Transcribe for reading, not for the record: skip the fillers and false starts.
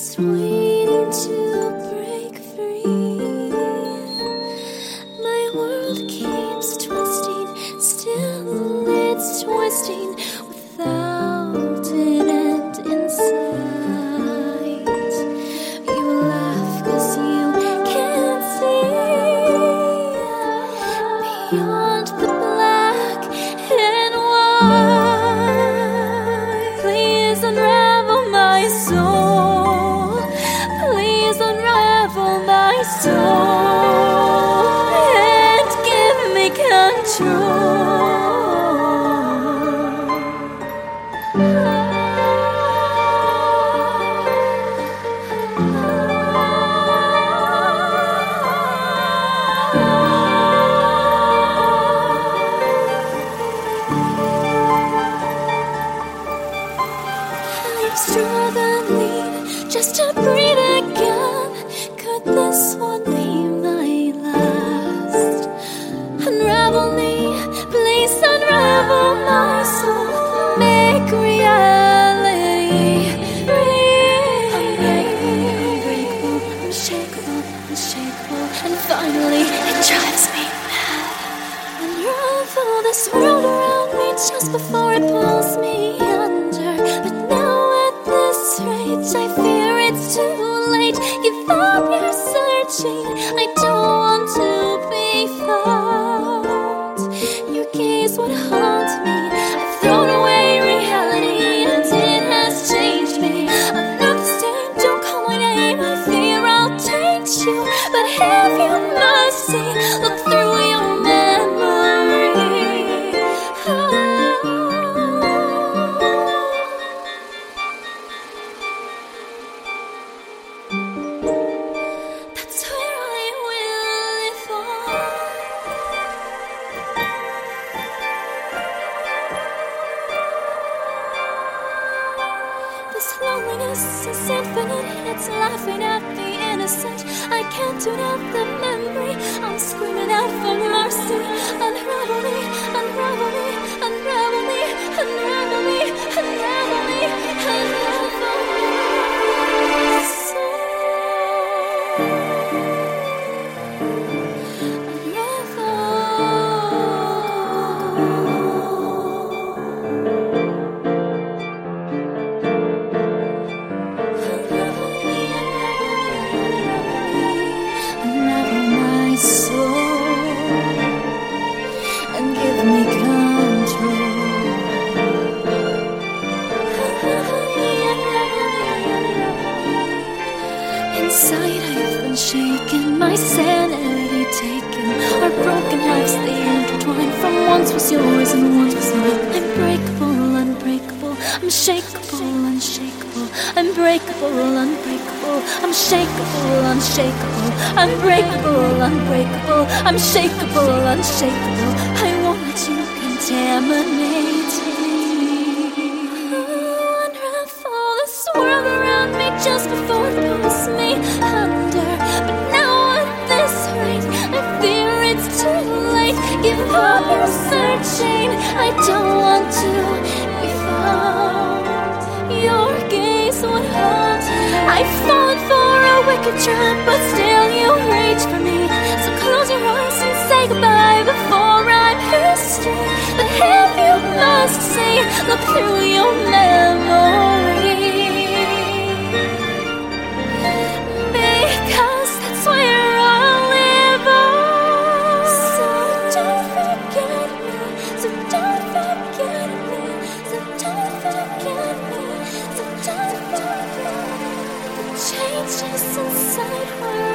waiting to break free. My world keeps twisting, still it's twisting without an end in sight. You laugh 'cause you can't see beyond the black and white. Please unravel my soul. Please unravel my soul and give me control. I'm struggling just to breathe again. Could this one be my last? Unravel me, please unravel my soul. Make reality real. Unbreakable, unshakable, unshakable, and finally it drives me mad. Unravel this world around me just before it pulls me under. But now at this rate, I fear it's too late. Give up your searching, I don't want to be found. Your gaze would haunt me. I've thrown away reality and it has changed me. I'm not the same, don't call my name. I fear I'll taint you, but have you mercy? Look through your memory. That's where I will live on. This loneliness is infinite, it's laughing at the innocent. I can't tune out the memory, I'm screaming out for mercy. Unravel me, unravel me, unravel me, unravel me, unravel me, unravel my soul. Unravel my soul and give me control. Inside I've been shaken, my sanity taken. Our broken halves, they intertwine. From once was yours and once was mine. I'm breakable, unbreakable, I'm shakeable, unshakable. I'm breakable, unbreakable, I'm shakeable, unshakable. I'm breakable, unbreakable, I'm shakeable, unshakable. I won't let you contaminate me. Unravel this world around me just before it pulls me under. But now at this rate, I fear it's too late. Give up your searching, I don't want to be found. Your gaze would haunt. I've fallen for a wicked trap, but still you reach for me. So close your eyes and say goodbye before I'm history. But if you must see, look through your memory. Because that's where I'll live on. So don't forget me, so don't forget me, so don't forget me, so don't forget the changes inside her.